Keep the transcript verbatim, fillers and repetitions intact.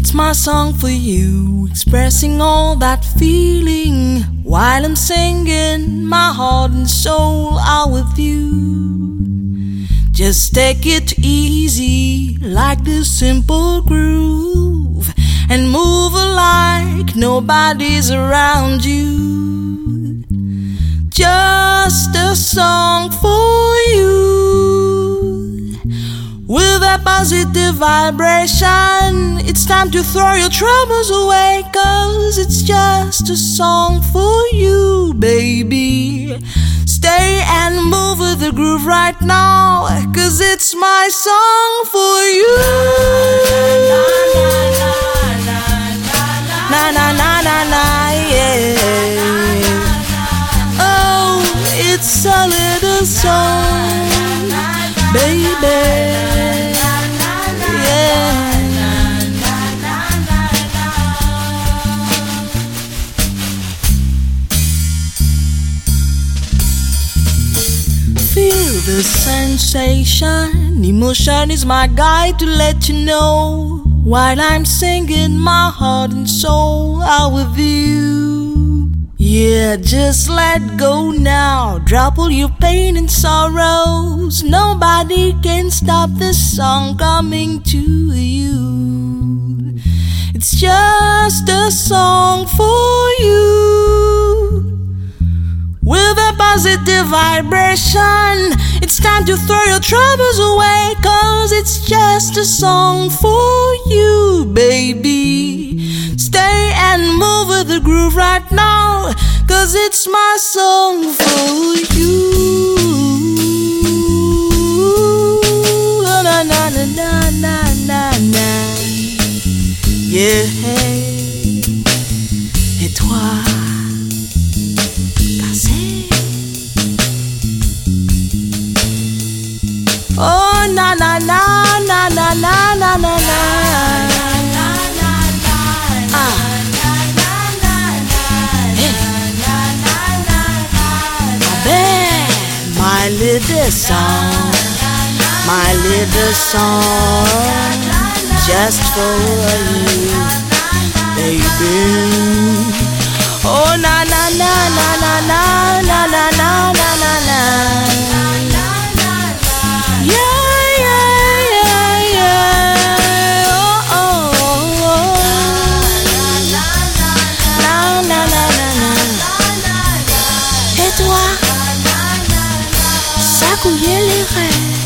It's my song for you, expressing all that feeling while I'm singing my heart and soul out with you. Just take it easy like this simple groove and move like nobody's around you. Just a song for you with that positive vibration. It's time to throw your troubles away, 'cause it's just a song for you, baby. Stay and move with the groove right now, 'cause it's my song for you. Na na na na na, yeah. Oh, it's a little song, baby. Feel the sensation, emotion is my guide to let you know, while I'm singing my heart and soul out with you. Yeah, just let go now, drop all your pain and sorrows. Nobody can stop this song coming to you. It's just a song for you with a positive vibration. It's time to throw your troubles away, 'cause it's just a song for you, baby. Stay and move with the groove right now, 'cause it's my song for you. Na na na na na na na. Yeah. Et toi? Oh na na na na na na na na na. Ah. Hey. Babe, my little song, my little song, just for you, baby. Oh na na na na na na na na na na na na. Et toi, ça couillait les rêves.